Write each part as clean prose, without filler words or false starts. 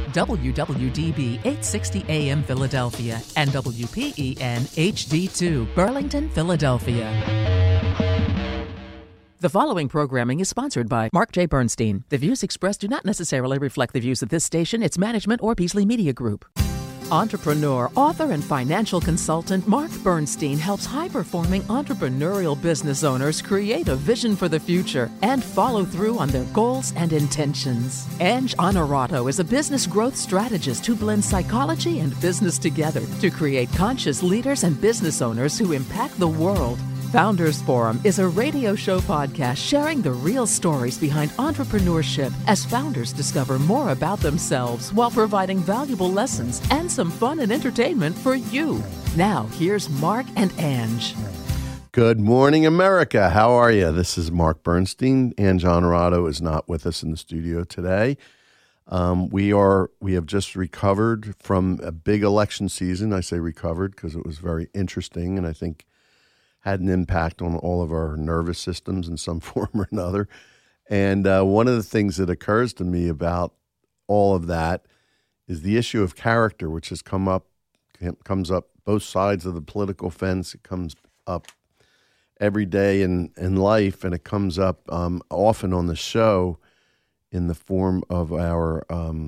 WWDB 860 AM Philadelphia and WPEN HD2 Burlington, Philadelphia. The following programming is sponsored by Mark J. Bernstein. The views expressed do not necessarily reflect the views of this station, its management, or Beasley Media Group. Entrepreneur, author, and financial consultant Mark Bernstein helps high-performing entrepreneurial business owners create a vision for the future and follow through on their goals and intentions. Ange Honorato is a business growth strategist who blends psychology and business together to create conscious leaders and business owners who impact the world. Founders Forum is a radio show podcast sharing the real stories behind entrepreneurship as founders discover more about themselves while providing valuable lessons and some fun and entertainment for you. Now, here's Mark and Ange. Good morning, America. How are you? This is Mark Bernstein. Ange Honorato is not with us in the studio today. We have just recovered from a big election season. I say recovered because it was very interesting, and I think had an impact on all of our nervous systems in some form or another. And one of the things that occurs to me about all of that is the issue of character, which comes up both sides of the political fence. It comes up every day in life, and it comes up often on the show in the form of our,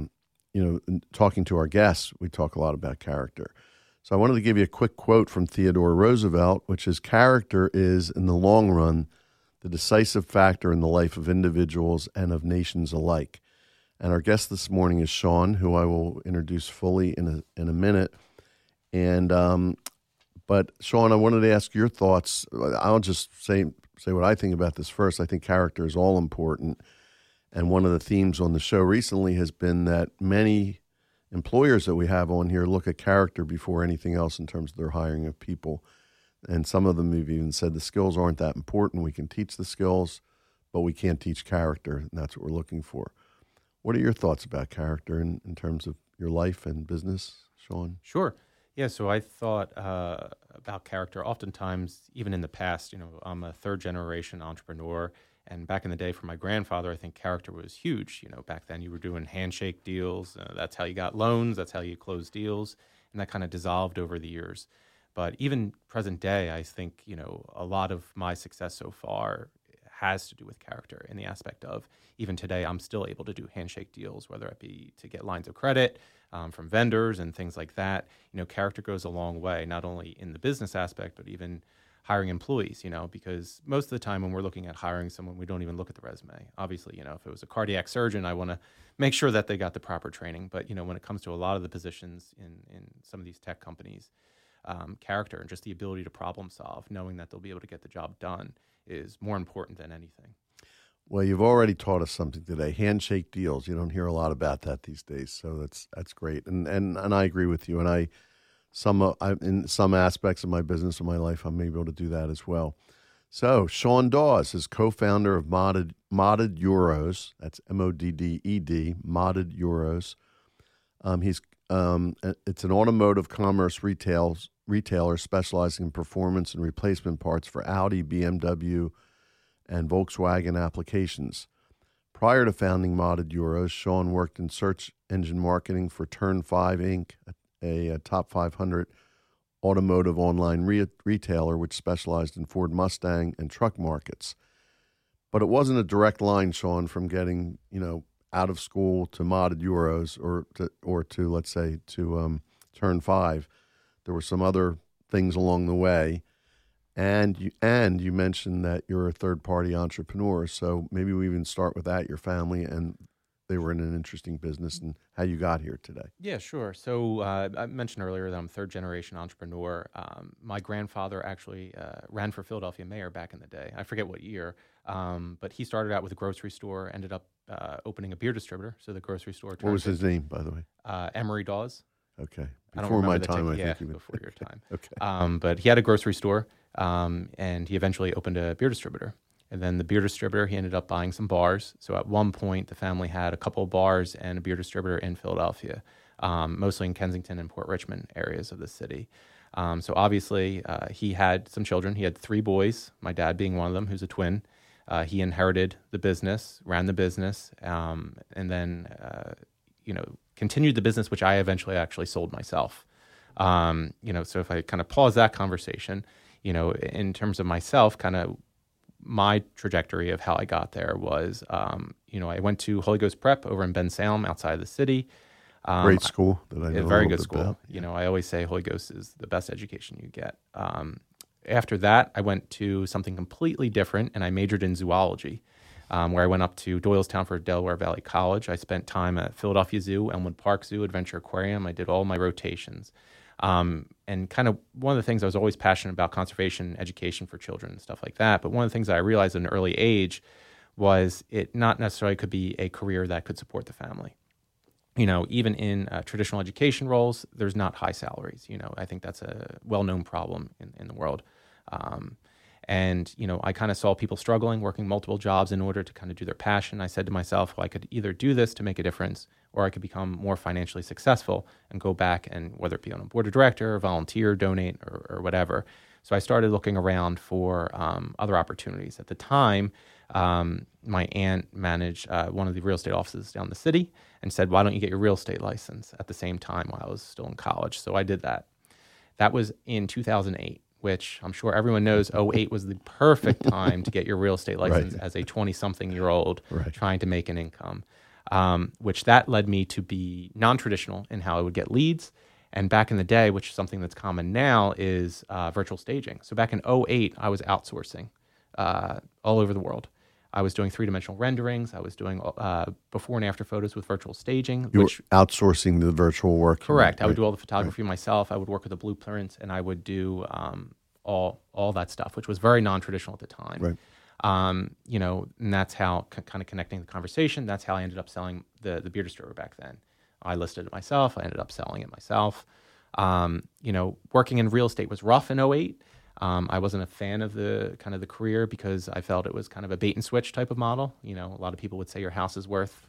talking to our guests. We talk a lot about character. So I wanted to give you a quick quote from Theodore Roosevelt, which is, "Character is, in the long run, the decisive factor in the life of individuals and of nations alike." And our guest this morning is Sean, who I will introduce fully in a minute. And but Sean, I wanted to ask your thoughts. I'll just say what I think about this first. I think character is all important, and one of the themes on the show recently has been that many employers that we have on here look at character before anything else in terms of their hiring of people. And some of them have even said the skills aren't that important. We can teach the skills, but we can't teach character, and that's what we're looking for. What are your thoughts about character in terms of your life and business, Sean? Sure. Yeah, so I thought about character oftentimes, even in the past. I'm a third-generation entrepreneur. And back in the day for my grandfather, I think character was huge. Back then you were doing handshake deals. That's how you got loans. That's how you closed deals. And that kind of dissolved over the years. But even present day, I think, a lot of my success so far has to do with character in the aspect of even today, I'm still able to do handshake deals, whether it be to get lines of credit from vendors and things like that. Character goes a long way, not only in the business aspect, but even hiring employees, because most of the time when we're looking at hiring someone, we don't even look at the resume. Obviously, if it was a cardiac surgeon, I want to make sure that they got the proper training. But, when it comes to a lot of the positions in some of these tech companies, character and just the ability to problem solve, knowing that they'll be able to get the job done is more important than anything. Well, you've already taught us something today. Handshake deals. You don't hear a lot about that these days. So that's great. And I agree with you. And in some aspects of my business and my life, I'm able to do that as well. So Sean Dawes is co-founder of Modded Euros. That's MODDED, Modded Euros. It's an automotive commerce retailer specializing in performance and replacement parts for Audi, BMW, and Volkswagen applications. Prior to founding Modded Euros, Sean worked in search engine marketing for Turn 5 Inc., a top 500 automotive online retailer which specialized in Ford Mustang and truck markets. But it wasn't a direct line, Sean, from getting out of school to Modded Euros or to let's say to Turn 5. There were some other things along the way, and you mentioned that you're a third-party entrepreneur. So maybe we even start with that, your family and they were in an interesting business and how you got here today. Yeah, sure. So I mentioned earlier that I'm a third-generation entrepreneur. My grandfather actually ran for Philadelphia mayor back in the day. I forget what year, but he started out with a grocery store, ended up opening a beer distributor. So the grocery store. What was his name, by the way? Emery Dawes. Okay. Before my time, I think. Before your time. Okay. But he had a grocery store, and he eventually opened a beer distributor. And then the beer distributor, he ended up buying some bars. So at one point, the family had a couple of bars and a beer distributor in Philadelphia, mostly in Kensington and Port Richmond areas of the city. So obviously, he had some children. He had 3 boys, my dad being one of them, who's a twin. He inherited the business, ran the business, and then, continued the business, which I eventually actually sold myself. So if I kind of pause that conversation, in terms of myself, kind of my trajectory of how I got there was, I went to Holy Ghost Prep over in Bensalem outside of the city. Great school that I know a very a good bit school. about. I always say Holy Ghost is the best education you get. After that, I went to something completely different, and I majored in zoology, where I went up to Doylestown for Delaware Valley College. I spent time at Philadelphia Zoo, Elmwood Park Zoo, Adventure Aquarium. I did all my rotations. And kind of one of the things I was always passionate about, conservation, education for children and stuff like that. But one of the things that I realized at an early age was it not necessarily could be a career that could support the family. Even in traditional education roles, there's not high salaries. I think that's a well-known problem in the world. I kind of saw people struggling, working multiple jobs in order to kind of do their passion. I said to myself, well, I could either do this to make a difference, or I could become more financially successful and go back and whether it be on a board of director, or volunteer, donate, or whatever. So I started looking around for other opportunities. At the time, my aunt managed one of the real estate offices down the city and said, why don't you get your real estate license at the same time while I was still in college? So I did that. That was in 2008, which I'm sure everyone knows 2008 was the perfect time to get your real estate license as a 20-something-year-old trying to make an income, which that led me to be non-traditional in how I would get leads. And back in the day, which is something that's common now, is virtual staging. So back in 2008, I was outsourcing all over the world. I was doing three-dimensional renderings. I was doing before and after photos with virtual staging. You were outsourcing the virtual work. Correct. I would do all the photography myself. I would work with the blueprints, and I would do all that stuff, which was very non-traditional at the time. Right. And that's how kind of connecting the conversation. That's how I ended up selling the beer distributor back then. I listed it myself. I ended up selling it myself. Working in real estate was rough in 2008. I wasn't a fan of the career because I felt it was kind of a bait and switch type of model. A lot of people would say your house is worth,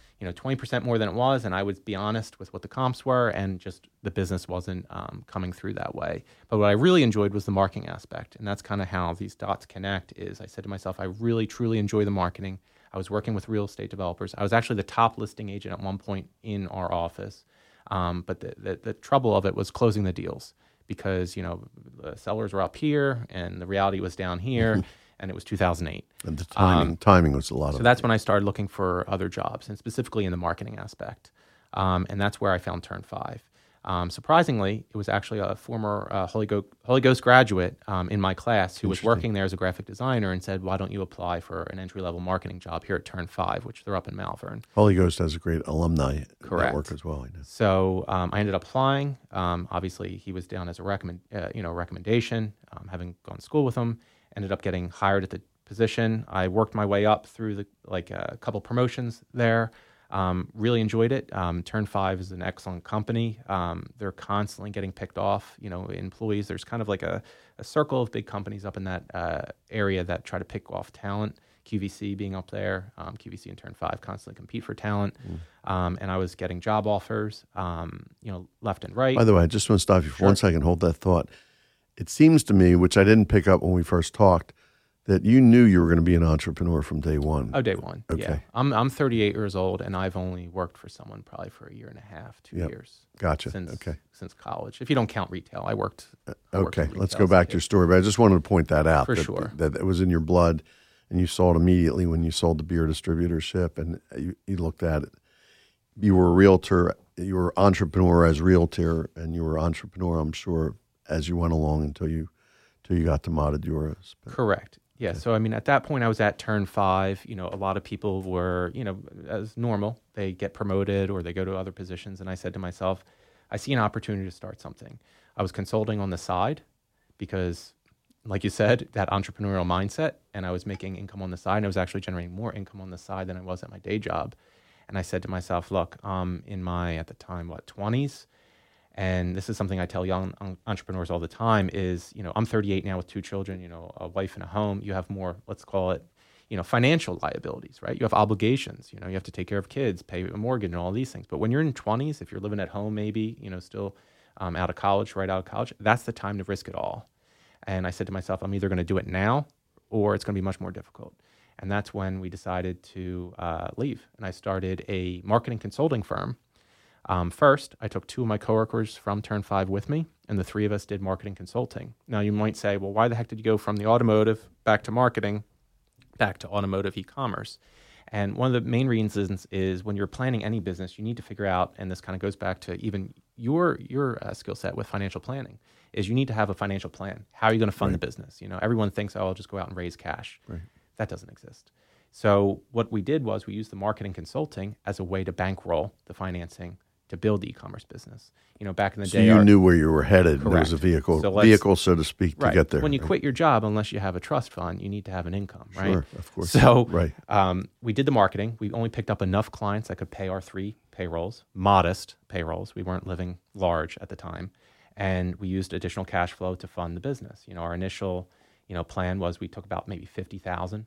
20% more than it was. And I would be honest with what the comps were, and just the business wasn't coming through that way. But what I really enjoyed was the marketing aspect. And that's kind of how these dots connect is I said to myself, I really, truly enjoy the marketing. I was working with real estate developers. I was actually the top listing agent at one point in our office. But the trouble of it was closing the deals, because, the sellers were up here and the reality was down here, and it was 2008. And the timing was a lot of it. So that's when I started looking for other jobs, and specifically in the marketing aspect. And that's where I found Turn 5. Surprisingly, it was actually a former Holy Ghost graduate in my class who was working there as a graphic designer and said, why don't you apply for an entry-level marketing job here at Turn 5, which they're up in Malvern. Holy Ghost has a great alumni network as well. I know. So I ended up applying. Obviously, he was down as a recommendation, having gone to school with him. Ended up getting hired at the position. I worked my way up through a couple promotions there. Really enjoyed it. Turn 5 is an excellent company. They're constantly getting picked off, employees. There's kind of like a circle of big companies up in that area that try to pick off talent. QVC being up there, QVC and Turn 5 constantly compete for talent. And I was getting job offers, left and right. By the way, I just want to stop you for 1 second. Hold that thought. It seems to me, which I didn't pick up when we first talked, that you knew you were going to be an entrepreneur from day one. Oh, day one. Okay. Yeah. I'm 38 years old, and I've only worked for someone probably for a year and a half, 2 years. Gotcha. Since college. If you don't count retail, I worked. Okay, let's go back to your story. But I just wanted to point that out. That it was in your blood, and you saw it immediately when you sold the beer distributorship, and you looked at it. You were a realtor. You were entrepreneur as realtor, and you were entrepreneur, I'm sure, as you went along until you got to Matadoras. Correct. Yeah. Okay. So, at that point I was at Turn 5. A lot of people were, as normal, they get promoted or they go to other positions. And I said to myself, I see an opportunity to start something. I was consulting on the side because, like you said, that entrepreneurial mindset, and I was making income on the side, and I was actually generating more income on the side than I was at my day job. And I said to myself, look, in my, at the time, 20s, and this is something I tell young entrepreneurs all the time is, I'm 38 now with 2 children, a wife and a home. You have more, let's call it, financial liabilities, right? You have obligations, you have to take care of kids, pay a mortgage and all these things. But when you're in 20s, if you're living at home, maybe, still right out of college, that's the time to risk it all. And I said to myself, I'm either going to do it now or it's going to be much more difficult. And that's when we decided to leave. And I started a marketing consulting firm. First, I took 2 of my coworkers from Turn 5 with me, and the 3 of us did marketing consulting. Now, you might say, well, why the heck did you go from the automotive back to marketing, back to automotive e-commerce? And one of the main reasons is when you're planning any business, you need to figure out, and this kind of goes back to even your skill set with financial planning, is you need to have a financial plan. How are you going to fund the business? Everyone thinks, oh, I'll just go out and raise cash. Right. That doesn't exist. So what we did was we used the marketing consulting as a way to bankroll the financing to build the e-commerce business. Back in the day, you knew where you were headed. Correct. There was a vehicle, so to speak, right. to get there. When you quit your job, unless you have a trust fund, you need to have an income, right? Sure, of course. So right. We did the marketing. We only picked up enough clients that could pay our 3 payrolls, modest payrolls. We weren't living large at the time. And we used additional cash flow to fund the business. Our initial plan was we took about maybe $50,000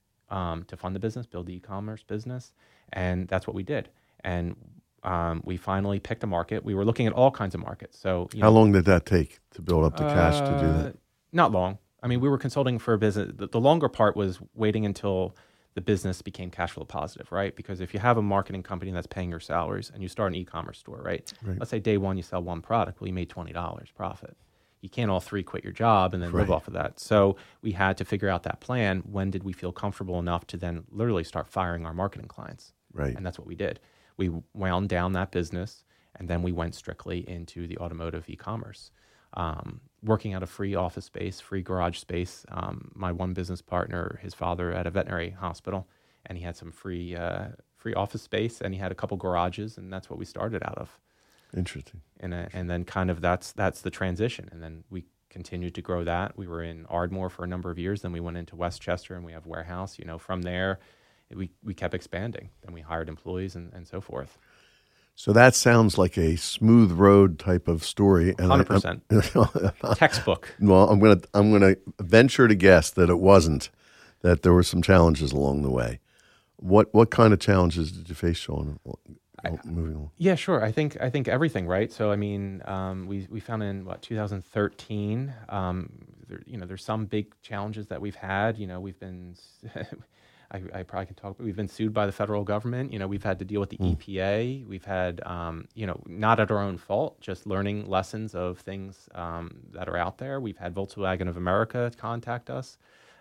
to fund the business, build the e-commerce business. And that's what we did. And we finally picked a market. We were looking at all kinds of markets. So, how long did that take to build up the cash to do that? Not long. I mean, we were consulting for a business. The longer part was waiting until the business became cash flow positive, right? Because if you have a marketing company that's paying your salaries and you start an e-commerce store, right? Let's say day 1 you sell 1 product, well, you made $20 profit. You can't all 3 quit your job and then live off of that. So we had to figure out that plan. When did we feel comfortable enough to then literally start firing our marketing clients? Right. And that's what we did. We wound down that business, and then we went strictly into the automotive e-commerce, working out of free office space, free garage space. My one business partner, his father at a veterinary hospital, and he had some free office space, and he had a couple garages, and that's what we started out of. Interesting. And then kind of that's the transition, and then we continued to grow that. We were in Ardmore for a number of years, then we went into Westchester, and we have warehouse. From there, we kept expanding. Then we hired employees and so forth. So that sounds like a smooth road type of story. 100%. Textbook. Well, I'm gonna venture to guess that it wasn't. That there were some challenges along the way. What kind of challenges did you face, Sean? Moving on. Yeah, sure. I think everything, right? So I mean, we found in 2013. There's some big challenges that we've had. We've been. I probably can talk, but we've been sued by the federal government. We've had to deal with the EPA. We've had, not at our own fault, just learning lessons of things that are out there. We've had Volkswagen of America contact us.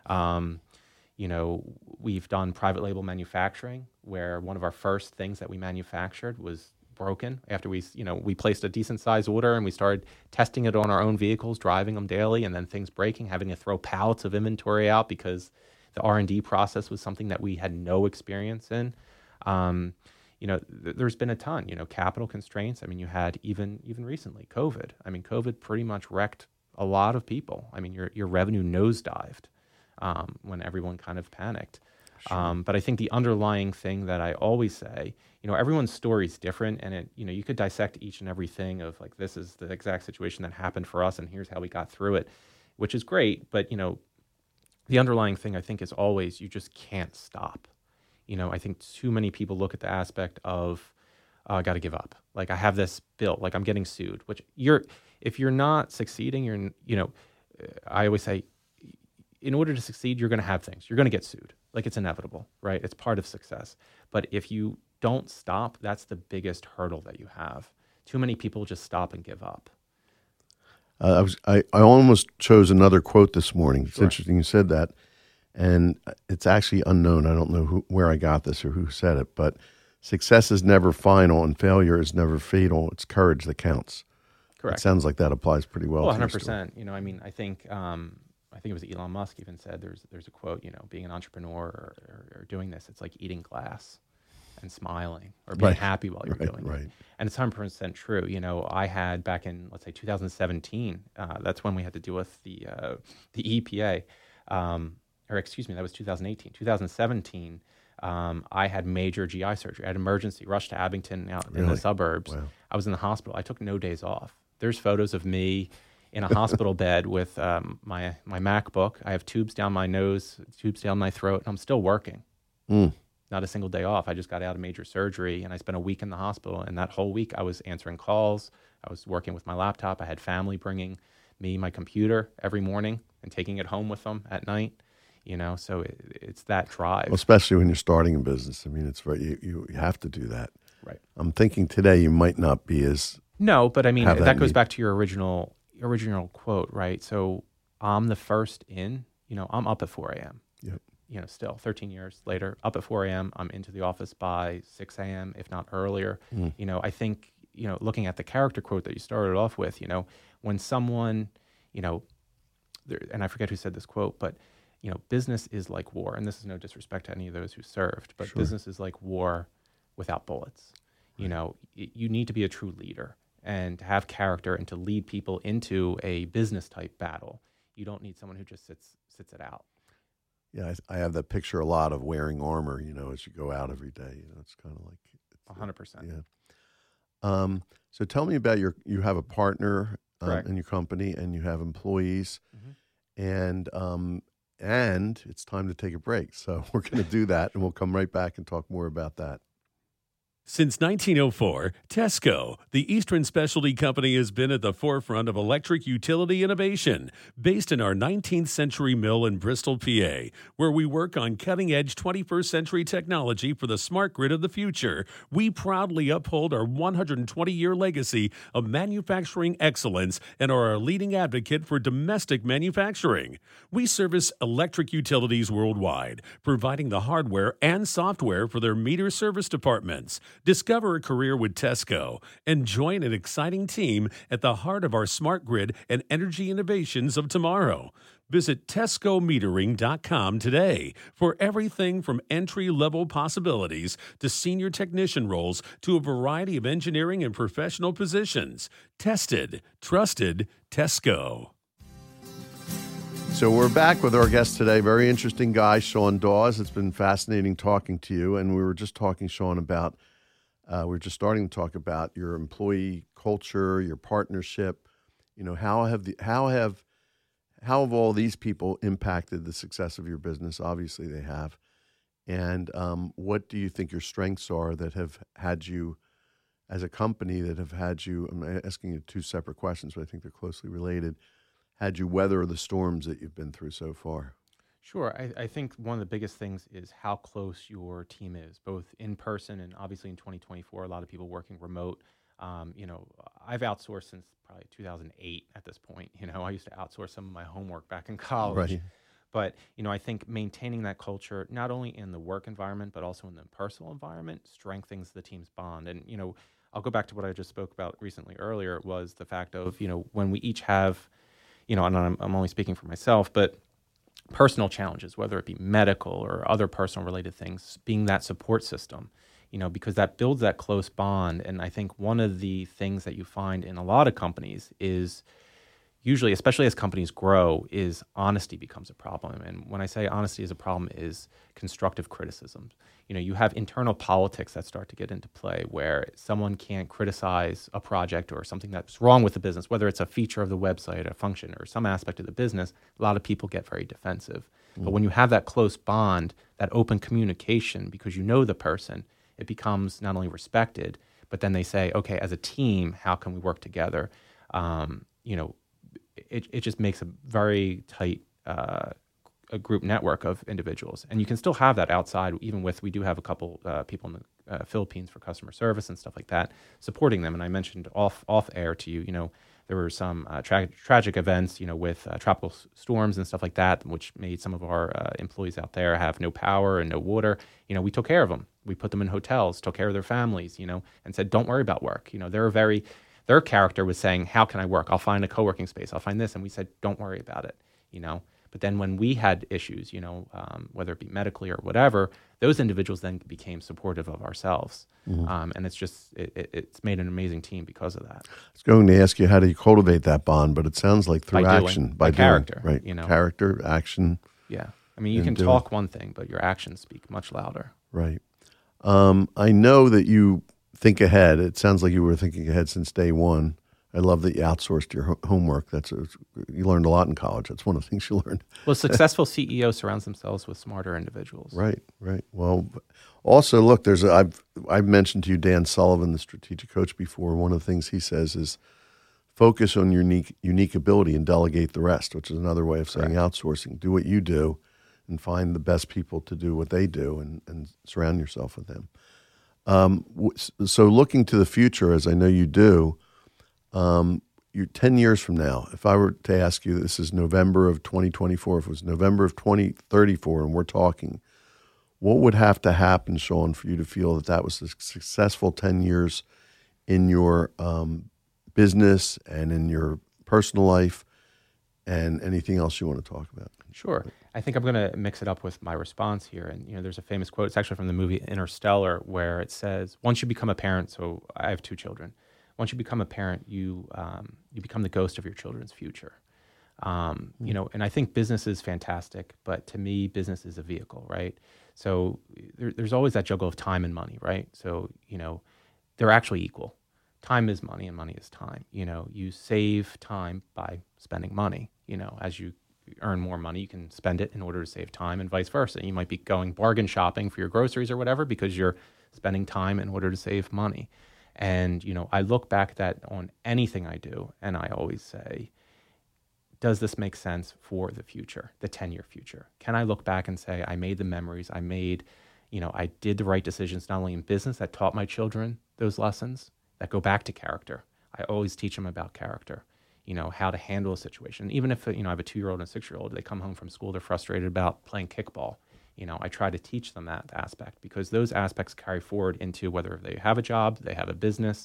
We've done private label manufacturing, where one of our first things that we manufactured was broken after we placed a decent size order, and we started testing it on our own vehicles, driving them daily, and then things breaking, having to throw pallets of inventory out because the R&D process was something that we had no experience in. There's been a ton, capital constraints. I mean, you had even recently COVID. I mean, COVID pretty much wrecked a lot of people. I mean, your revenue nosedived when everyone kind of panicked. Sure. But I think the underlying thing that I always say, everyone's story is different, and you could dissect each and everything of like, this is the exact situation that happened for us, and here's how we got through it, which is great. But the underlying thing, I think, is always you just can't stop. I think too many people look at the aspect of, I got to give up. Like, I have this bill, like I'm getting sued, which if you're not succeeding, I always say, in order to succeed, you're going to have things. You're going to get sued. Like, it's inevitable, right? It's part of success. But if you don't stop, that's the biggest hurdle that you have. Too many people just stop and give up. I almost chose another quote this morning. It's Sure. interesting you said that, and it's actually unknown. I don't know where I got this or who said it, but success is never final and failure is never fatal. It's courage that counts. Correct. It sounds like that applies pretty well. 100%. I think it was Elon Musk even said there's a quote, being an entrepreneur or doing this, it's like eating glass and smiling or being happy while you're doing it. And it's 100% true. I had back in, let's say 2017, that's when we had to deal with the EPA, or excuse me, that was 2018. 2017, I had major GI surgery. I had emergency, rushed to Abington out in the suburbs. Wow. I was in the hospital. I took no days off. There's photos of me in a hospital bed with my MacBook. I have tubes down my nose, tubes down my throat, and I'm still working. Not a single day off. I just got out of major surgery, and I spent a week in the hospital. And that whole week, I was answering calls. I was working with my laptop. I had family bringing me my computer every morning and taking it home with them at night. So it's that drive. Well, especially when you're starting a business. I mean, it's right. You have to do that. Right. I'm thinking today you might not be as No, but I mean, have that that goes need. back to your original quote, right? So I'm the first in, I'm up at 4 a.m. Yep. Still 13 years later, up at 4 a.m. I'm into the office by 6 a.m., if not earlier. I think, looking at the character quote that you started off with, when someone, and I forget who said this quote, but, business is like war. And this is no disrespect to any of those who served, but business is like war without bullets. You need to be a true leader and to have character and to lead people into a business type battle. You don't need someone who just sits it out. Yeah, I have that picture a lot of wearing armor, as you go out every day. It's kind of like 100%. Yeah. So tell me about you have a partner Correct. in your company and you have employees, and it's time to take a break. So we're going to do that, and we'll come right back and talk more about that. Since 1904, Tesco, the Eastern Specialty Company, has been at the forefront of electric utility innovation. Based in our 19th century mill in Bristol, PA, where we work on cutting-edge 21st century technology for the smart grid of the future, we proudly uphold our 120-year legacy of manufacturing excellence and are a leading advocate for domestic manufacturing. We service electric utilities worldwide, providing the hardware and software for their meter service departments. Discover a career with Tesco and join an exciting team at the heart of our smart grid and energy innovations of tomorrow. Visit TescoMetering.com today for everything from entry-level possibilities to senior technician roles to a variety of engineering and professional positions. Tested, trusted, Tesco. So we're back with our guest today, very interesting guy, Sean Dawes. It's been fascinating talking to you, and we were just talking, Sean, about we're just starting to talk about your employee culture, your partnership. How have all these people impacted the success of your business? Obviously, they have. And what do you think your strengths are that have had you, as a company, that have had you? I'm asking you two separate questions, but I think they're closely related. Had you weather the storms that you've been through so far? Sure. I think one of the biggest things is how close your team is, both in person and obviously in 2024, a lot of people working remote. I've outsourced since probably 2008 at this point. I used to outsource some of my homework back in college. Right. But, I think maintaining that culture, not only in the work environment, but also in the personal environment, strengthens the team's bond. And, I'll go back to what I just spoke about recently earlier, was the fact of, when we each have, and I'm only speaking for myself, but personal challenges, whether it be medical or other personal related things, being that support system, because that builds that close bond. And I think one of the things that you find in a lot of companies is usually, especially as companies grow, is honesty becomes a problem. And when I say honesty is a problem, is constructive criticism. You have internal politics that start to get into play where someone can't criticize a project or something that's wrong with the business, whether it's a feature of the website, a function, or some aspect of the business. A lot of people get very defensive. But when you have that close bond, that open communication, because you know the person, it becomes not only respected, but then they say, okay, as a team, how can we work together? It just makes a very tight a group network of individuals. And you can still have that outside, even with, we do have a couple people in the Philippines for customer service and stuff like that, supporting them. And I mentioned off air to you, there were some tragic events, with tropical storms and stuff like that, which made some of our employees out there have no power and no water. We took care of them. We put them in hotels, took care of their families, and said, don't worry about work. Their character was saying, how can I work? I'll find a co-working space. I'll find this. And we said, don't worry about it, But then when we had issues, whether it be medically or whatever, those individuals then became supportive of ourselves. And it's just, it's made an amazing team because of that. I was going to ask you, how do you cultivate that bond? But it sounds like through By action. By doing, character. right? Character, action. Yeah. I mean, you can talk one thing, but your actions speak much louder. Right. I know that you think ahead. It sounds like you were thinking ahead since day one. I love that you outsourced your homework. You learned a lot in college. That's one of the things you learned. Well, a successful CEO surrounds themselves with smarter individuals. Right. Well, also, look, I've mentioned to you Dan Sullivan, the strategic coach, before. One of the things he says is focus on your unique ability and delegate the rest, which is another way of saying outsourcing. Do what you do and find the best people to do what they do and surround yourself with them. So looking to the future, as I know you do, you're 10 years from now, if I were to ask you, this is November of 2024, if it was November of 2034 and we're talking, what would have to happen, Sean, for you to feel that that was a successful 10 years in your business and in your personal life and anything else you want to talk about? Sure. I think I'm going to mix it up with my response here. And, there's a famous quote. It's actually from the movie Interstellar, where it says, once you become a parent, so I have 2 children. Once you become a parent, you become the ghost of your children's future. And I think business is fantastic, but to me, business is a vehicle, right? So there's always that juggle of time and money, right? So, they're actually equal. Time is money and money is time. You save time by spending money. As you earn more money, you can spend it in order to save time, and vice versa. You might be going bargain shopping for your groceries or whatever because you're spending time in order to save money. And, I look back at that on anything I do, and I always say, does this make sense for the future, the 10-year future? Can I look back and say, I made the memories, I did the right decisions, not only in business that taught my children those lessons that go back to character. I always teach them about character, how to handle a situation. Even if, I have a 2-year-old and a 6-year-old, they come home from school, they're frustrated about playing kickball. I try to teach them that aspect because those aspects carry forward into whether they have a job, they have a business.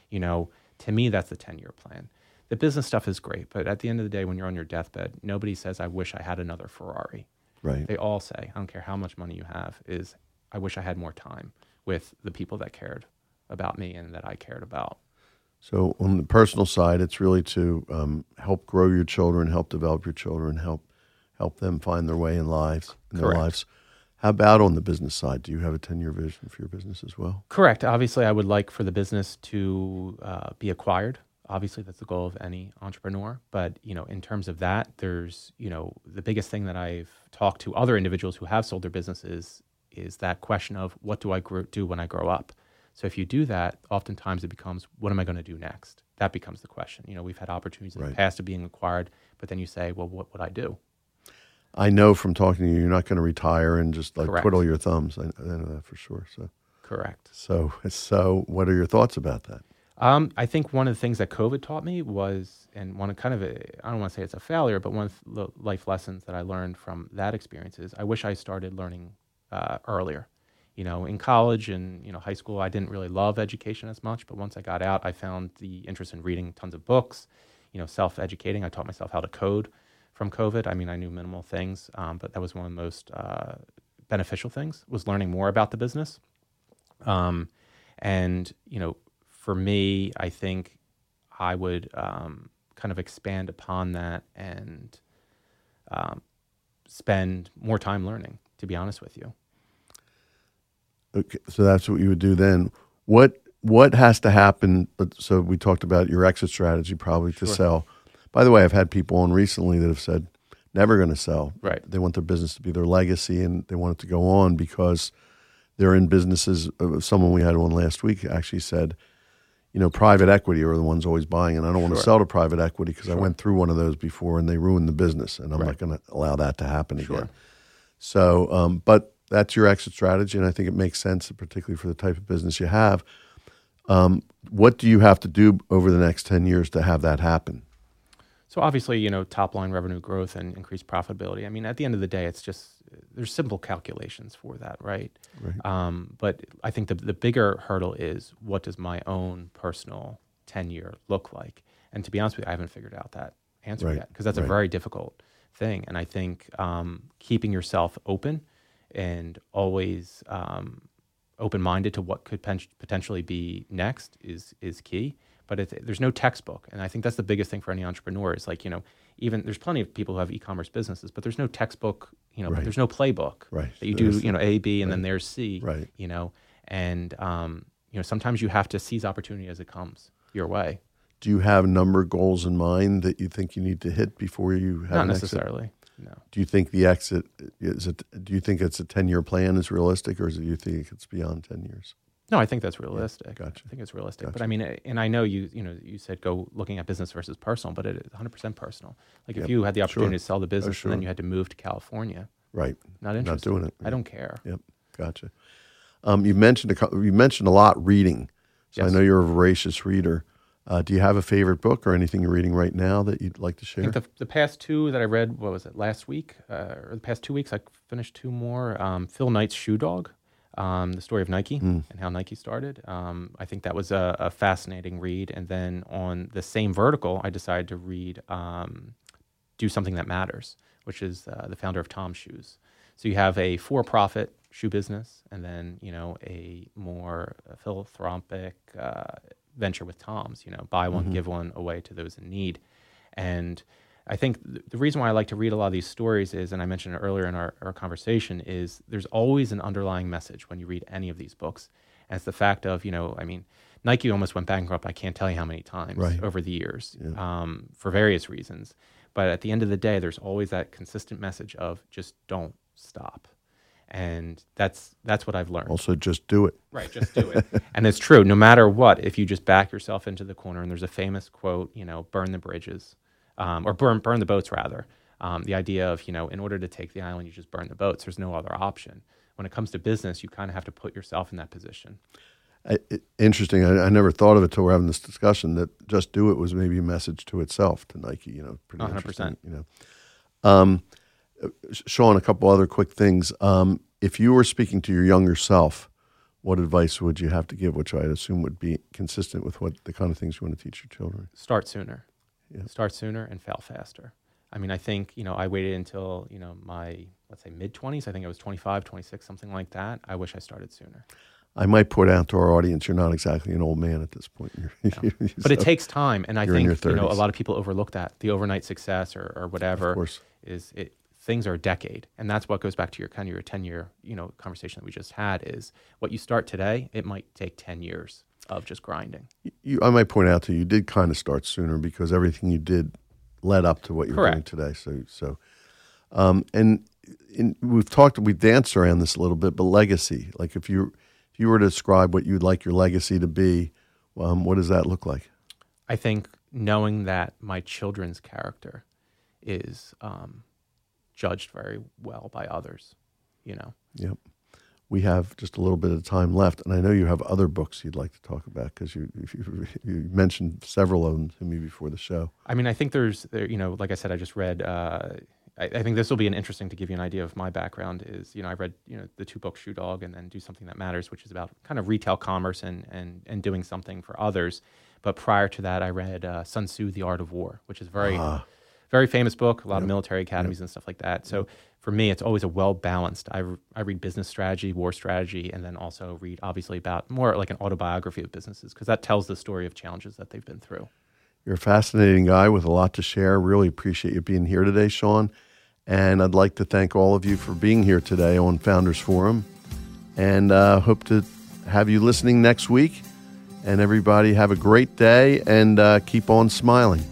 To me, that's the 10-year plan. The business stuff is great, but at the end of the day, when you're on your deathbed, nobody says, I wish I had another Ferrari. Right. They all say, I don't care how much money you have, is I wish I had more time with the people that cared about me and that I cared about. So on the personal side, it's really to help grow your children, help develop your children, help them find their way in their lives. How about on the business side? Do you have a 10-year vision for your business as well? Correct. Obviously, I would like for the business to be acquired. Obviously, that's the goal of any entrepreneur. But, in terms of that, there's, the biggest thing that I've talked to other individuals who have sold their businesses is that question of what do I do when I grow up? So if you do that, oftentimes it becomes, what am I going to do next? That becomes the question. We've had opportunities in the past of being acquired, but then you say, well, what would I do? I know from talking to you, you're not going to retire and just twiddle your thumbs. I know that for sure. So correct. So what are your thoughts about that? I think one of the things that COVID taught me was, and I don't want to say it's a failure, but one of the life lessons that I learned from that experience is I wish I started learning earlier. In college and, high school, I didn't really love education as much, but once I got out, I found the interest in reading tons of books, self-educating. I taught myself how to code from COVID. I knew minimal things, but that was one of the most beneficial things, was learning more about the business. And, for me, I think I would kind of expand upon that and spend more time learning, to be honest with you. Okay, so that's what you would do then. What has to happen? So we talked about your exit strategy, probably to sell. By the way, I've had people on recently that have said, never going to sell. Right. They want their business to be their legacy and they want it to go on because they're in businesses. Someone we had on last week actually said, private equity are the ones always buying, and I don't want to sell to private equity because I went through one of those before and they ruined the business, and I'm not going to allow that to happen again. So, but that's your exit strategy, and I think it makes sense, particularly for the type of business you have. What do you have to do over the next 10 years to have that happen? So obviously, top line revenue growth and increased profitability. At the end of the day, it's just, there's simple calculations for that, right? But I think the bigger hurdle is, what does my own personal 10-year look like? And to be honest with you, I haven't figured out that answer yet, because that's a very difficult thing. And I think keeping yourself open and always open-minded to what could potentially be next is key. But there's no textbook. And I think that's the biggest thing for any entrepreneur is even there's plenty of people who have e-commerce businesses, but there's no textbook, but there's no playbook that you do, A, B, and then there's C, and, sometimes you have to seize opportunity as it comes your way. Do you have number goals in mind that you think you need to hit before you have Not necessarily, no. Do you think the exit, do you think it's a 10-year plan is realistic, or do you think it's beyond 10 years? No, I think that's realistic. Yeah, gotcha. I think it's realistic. Gotcha. But and I know you said go looking at business versus personal, but it is 100% personal. If you had the opportunity to sell the business and then you had to move to California, right, not interested. Not doing it. I don't care. Yep, gotcha. You mentioned a lot reading. So Yes. I know you're a voracious reader. Do you have a favorite book or anything you're reading right now that you'd like to share? I think the past two that I read, what was it, last week? Or the past 2 weeks, I finished two more. Phil Knight's Shoe Dog, the story of Nike and how Nike started. I think that was a fascinating read. And then on the same vertical, I decided to read Do Something That Matters, which is the founder of Tom's Shoes. So you have a for-profit shoe business and then, a more philanthropic venture with Tom's, buy one, give one away to those in need. And I think the reason why I like to read a lot of these stories is, and I mentioned it earlier in our conversation, is there's always an underlying message when you read any of these books. And it's the fact of, Nike almost went bankrupt, I can't tell you how many times over the years for various reasons. But at the end of the day, there's always that consistent message of just don't stop. And that's what I've learned. Also, just do it. Right, just do it. And it's true. No matter what, if you just back yourself into the corner, and there's a famous quote, burn the bridges, or burn the boats, rather. The idea of, in order to take the island, you just burn the boats. There's no other option. When it comes to business, you kind of have to put yourself in that position. Interesting. I never thought of it till we're having this discussion, that just do it was maybe a message to itself, to Nike, pretty 100%. interesting, Sean, a couple other quick things. If you were speaking to your younger self, what advice would you have to give, which I'd assume would be consistent with what the kind of things you want to teach your children? Start sooner. Yeah. Start sooner and fail faster. I mean, I think, I waited until, my, let's say, mid-20s. I think I was 25, 26, something like that. I wish I started sooner. I might point out to our audience, you're not exactly an old man at this point. But it takes time. And I You're in think, your 30s. a lot of people overlook that. The overnight success or whatever Of course. things are a decade. And that's what goes back to your 10-year, conversation that we just had, is what you start today, it might take 10 years of just grinding. I might point out to you, you did kind of start sooner because everything you did led up to what you're doing today. We've danced around this a little bit, but legacy, like if you were to describe what you'd like your legacy to be, what does that look like? I think knowing that my children's character is judged very well by others, Yep. We have just a little bit of time left, and I know you have other books you'd like to talk about because you mentioned several of them to me before the show. I mean, I think like I said, I just read. I think this will be interesting to give you an idea of my background. Is I read the 2 books, Shoe Dog, and then Do Something That Matters, which is about kind of retail commerce and doing something for others. But prior to that, I read Sun Tzu, The Art of War, which is very famous book, a lot of military academies and stuff like that. So for me, it's always a well-balanced. I read business strategy, war strategy, and then also read, obviously, about more like an autobiography of businesses, because that tells the story of challenges that they've been through. You're a fascinating guy with a lot to share. Really appreciate you being here today, Sean. And I'd like to thank all of you for being here today on Founders Forum. And hope to have you listening next week. And everybody have a great day and keep on smiling.